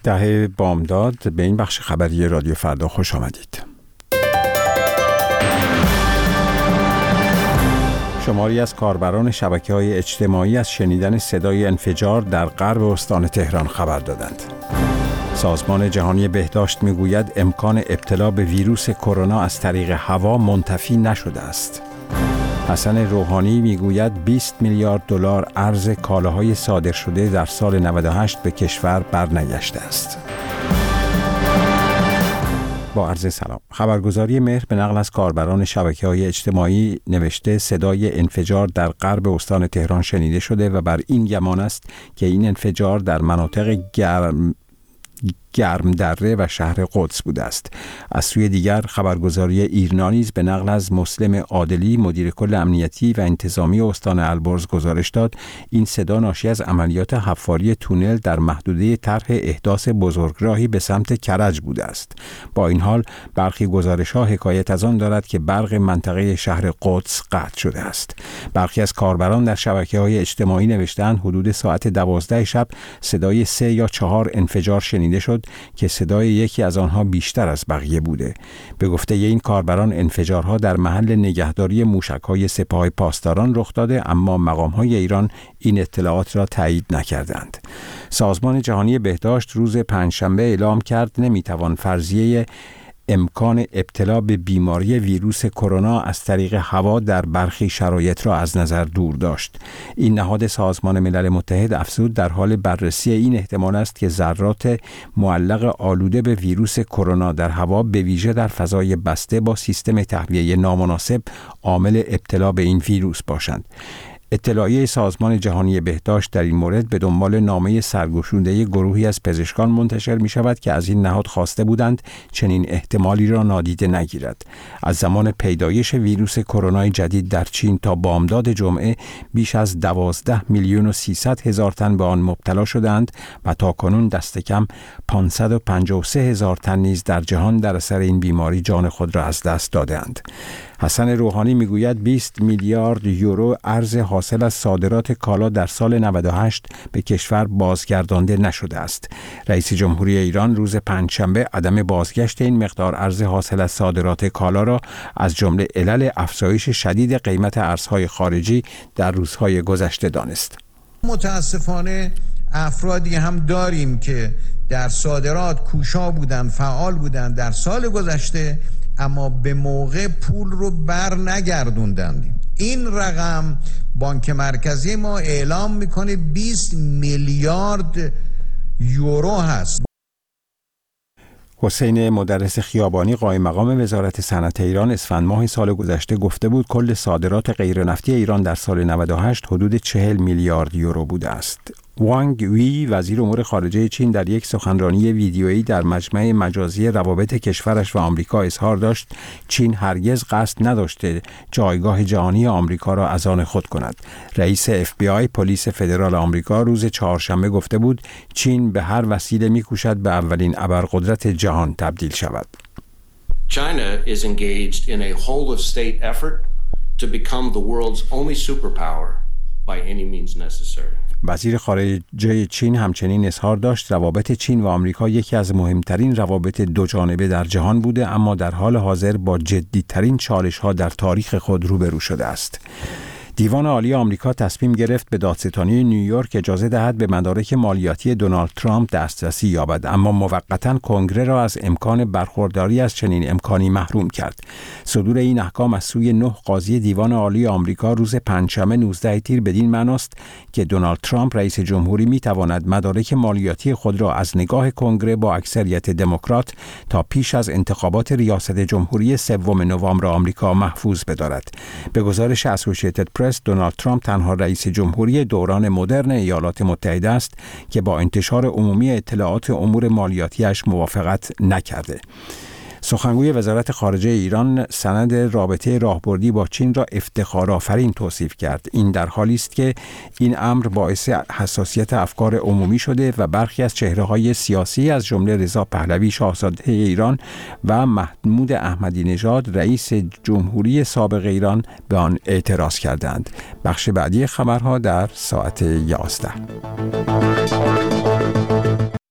دهه بامداد به این بخش خبری رادیو فردا خوش آمدید. شماری از کاربران شبکه‌های اجتماعی از شنیدن صدای انفجار در غرب استان تهران خبر دادند. سازمان جهانی بهداشت می‌گوید امکان ابتلا به ویروس کرونا از طریق هوا منتفی نشده است. حسن روحانی میگوید 20 میلیارد دلار ارز کالاهای صادر شده در سال 98 به کشور برنگشته است. با عرض سلام. خبرگزاری مهر به نقل از کاربران شبکه‌های اجتماعی نوشته صدای انفجار در غرب استان تهران شنیده شده و بر این گمان است که این انفجار در مناطق گرم دره و شهر قدس بوده است. از سوی دیگر خبرگزاری ایرنا نیز به نقل از مسلم عادلی مدیر کل امنیتی و انتظامی استان البرز گزارش داد این صدا ناشی از عملیات حفاری تونل در محدوده طرح احداث بزرگراهی به سمت کرج بوده است. با این حال برخی گزارش‌ها حکایت از آن دارد که برق منطقه شهر قدس قطع شده است. برخی از کاربران در شبکه‌های اجتماعی نوشتند حدود ساعت 12 شب صدای 3 یا 4 انفجار شنیده شد که صدای یکی از آنها بیشتر از بقیه بوده. به گفته این کاربران انفجارها در محل نگهداری موشک‌های سپاه پاسداران رخ داده، اما مقام‌های ایران این اطلاعات را تایید نکردند. سازمان جهانی بهداشت روز پنجشنبه اعلام کرد نمی‌توان فرضیه امکان ابتلا به بیماری ویروس کرونا از طریق هوا در برخی شرایط را از نظر دور داشت. این نهاد سازمان ملل متحد افزود در حال بررسی این احتمال است که ذرات معلق آلوده به ویروس کرونا در هوا به ویژه در فضای بسته با سیستم تهویه نامناسب عامل ابتلا به این ویروس باشند. اطلاعیه سازمان جهانی بهداشت در این مورد به دنبال نامه سرگشوده گروهی از پزشکان منتشر می شود که از این نهاد خواسته بودند چنین احتمالی را نادیده نگیرد. از زمان پیدایش ویروس کرونا جدید در چین تا بامداد جمعه بیش از 12,300,000 تن به آن مبتلا شدند و تاکنون دست کم 553,000 تن نیز در جهان در اثر این بیماری جان خود را از دست دادند. حسن روحانی میگوید 20 میلیارد یورو ارز حاصل از صادرات کالا در سال 98 به کشور بازگردانده نشده است. رئیس جمهوری ایران روز پنجشنبه عدم بازگشت این مقدار ارز حاصل از صادرات کالا را از جمله علل افزایش شدید قیمت ارزهای خارجی در روزهای گذشته دانست. متاسفانه افرادی هم داریم که در صادرات کوشا بودند، فعال بودند در سال گذشته، اما به موقع پول رو بر نگردوندند. این رقم بانک مرکزی ما اعلام میکنه 20 میلیارد یورو هست. حسین مدرس خیابانی قائم مقام وزارت صنعت ایران اسفند ماه سال گذشته گفته بود کل صادرات غیر نفتی ایران در سال 98 حدود 40 میلیارد یورو بوده است. وانگ وی وزیر امور خارجه چین در یک سخنرانی ویدیویی در مجمع مجازی روابط کشورش و آمریکا اظهار داشت چین هرگز قصد نداشته جایگاه جهانی آمریکا را از آن خود کند. رئیس FBI پلیس فدرال آمریکا روز چهارشنبه گفته بود چین به هر وسیله می‌کوشد به اولین ابرقدرت جهان تبدیل شود. China is engaged in a whole of state effort to become the world's only superpower by any means necessary. وزیر خارجه چین همچنین اظهار داشت روابط چین و آمریکا یکی از مهمترین روابط دوجانبه در جهان بوده، اما در حال حاضر با جدی‌ترین چالش‌ها در تاریخ خود روبرو شده است. دیوان عالی آمریکا تصمیم گرفت به دادستانی نیویورک اجازه دهد به مدارک مالیاتی دونالد ترامپ دسترسی یابد، اما موقتاً کنگره را از امکان برخورداری از چنین امکانی محروم کرد. صدور این احکام از سوی 9 قاضی دیوان عالی آمریکا روز پنجشنبه 19 تیر بدین معناست که دونالد ترامپ رئیس جمهوری میتواند مدارک مالیاتی خود را از نگاه کنگره با اکثریت دموکرات تا پیش از انتخابات ریاست جمهوری 3 نوامبر آمریکا محفوظ بدارد. به گزارش اسوسییتد پرس دونالد ترامپ تنها رئیس جمهوری دوران مدرن ایالات متحده است که با انتشار عمومی اطلاعات امور مالیاتیش موافقت نکرده. سخنگوی وزارت خارجه ایران سند رابطه راهبردی با چین را افتخارآفرین توصیف کرد. این در حالی است که این امر باعث حساسیت افکار عمومی شده و برخی از چهره‌های سیاسی از جمله رضا پهلوی شاهزاده ایران و محمود احمدی نژاد رئیس جمهوری سابق ایران به آن اعتراض کردند. بخش بعدی خبرها در ساعت 11.